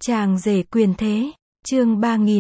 Chàng rể quyền thế, chương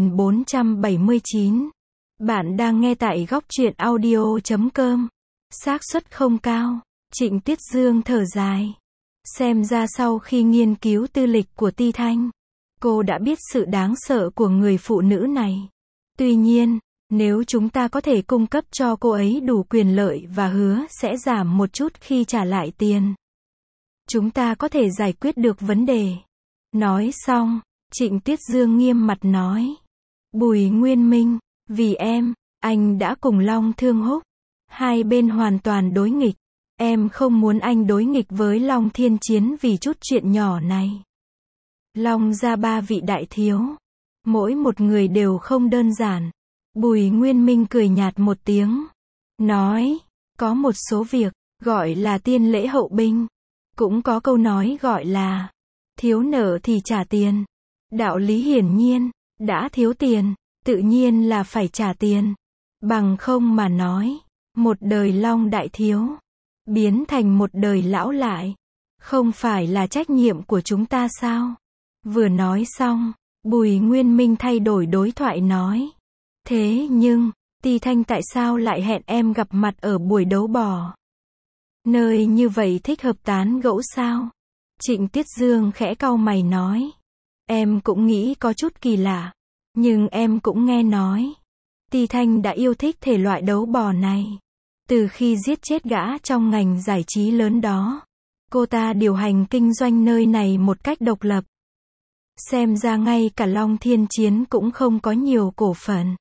3479. Bạn đang nghe tại góc truyện audio.com. Xác suất không cao, Trịnh Tuyết Dương thở dài. Xem ra sau khi nghiên cứu tư lịch của Ti Thanh, cô đã biết sự đáng sợ của người phụ nữ này. Tuy nhiên, nếu chúng ta có thể cung cấp cho cô ấy đủ quyền lợi và hứa sẽ giảm một chút khi trả lại tiền, chúng ta có thể giải quyết được vấn đề. Nói xong, Trịnh Tuyết Dương nghiêm mặt nói. Bùi Nguyên Minh, vì em, anh đã cùng Long Thương Húc. Hai bên hoàn toàn đối nghịch. Em không muốn anh đối nghịch với Long Thiên Chiến vì chút chuyện nhỏ này. Long gia ba vị đại thiếu. Mỗi một người đều không đơn giản. Bùi Nguyên Minh cười nhạt một tiếng. Nói, có một số việc, gọi là tiên lễ hậu binh. Cũng có câu nói gọi là thiếu nợ thì trả tiền. Đạo lý hiển nhiên, đã thiếu tiền, tự nhiên là phải trả tiền. Bằng không mà nói, một đời Long đại thiếu, biến thành một đời lão lại, không phải là trách nhiệm của chúng ta sao? Vừa nói xong, Bùi Nguyên Minh thay đổi đối thoại nói. Thế nhưng, Ti Thanh tại sao lại hẹn em gặp mặt ở buổi đấu bò? Nơi như vậy thích hợp tán gẫu sao? Trịnh Tuyết Dương khẽ cau mày nói. Em cũng nghĩ có chút kỳ lạ. Nhưng em cũng nghe nói. Ti Thanh đã yêu thích thể loại đấu bò này. Từ khi giết chết gã trong ngành giải trí lớn đó. Cô ta điều hành kinh doanh nơi này một cách độc lập. Xem ra ngay cả Long Thiên Chiến cũng không có nhiều cổ phần.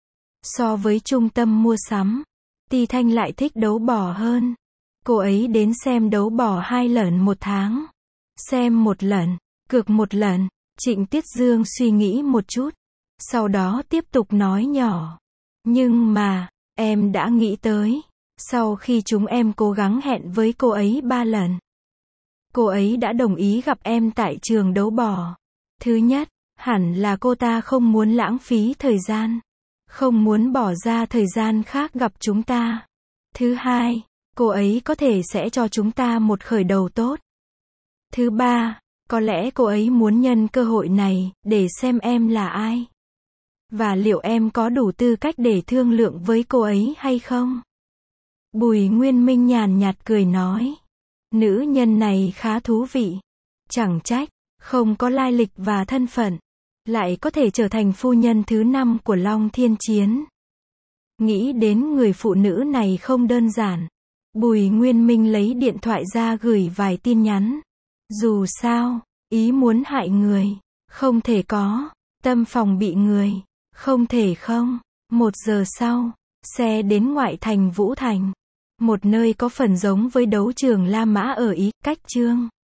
So với trung tâm mua sắm, Ti Thanh lại thích đấu bò hơn. Cô ấy đến xem đấu bò 2 lần một tháng. Xem một lần, cược một lần. Trịnh Tuyết Dương suy nghĩ một chút. Sau đó tiếp tục nói nhỏ. Nhưng mà, em đã nghĩ tới. Sau khi chúng em cố gắng hẹn với cô ấy 3 lần. Cô ấy đã đồng ý gặp em tại trường đấu bò. Thứ nhất, hẳn là cô ta không muốn lãng phí thời gian. Không muốn bỏ ra thời gian khác gặp chúng ta. Thứ hai, cô ấy có thể sẽ cho chúng ta một khởi đầu tốt. Thứ ba, có lẽ cô ấy muốn nhân cơ hội này, để xem em là ai. Và liệu em có đủ tư cách để thương lượng với cô ấy hay không? Bùi Nguyên Minh nhàn nhạt cười nói. Nữ nhân này khá thú vị. Chẳng trách, không có lai lịch và thân phận. Lại có thể trở thành phu nhân thứ 5 của Long Thiên Chiến. Nghĩ đến người phụ nữ này không đơn giản. Bùi Nguyên Minh lấy điện thoại ra gửi vài tin nhắn. Dù sao, ý muốn hại người, không thể có. Tâm phòng bị người, không thể không. 1 giờ sau, xe đến ngoại thành Vũ Thành. Một nơi có phần giống với đấu trường La Mã ở Ý, cách Chương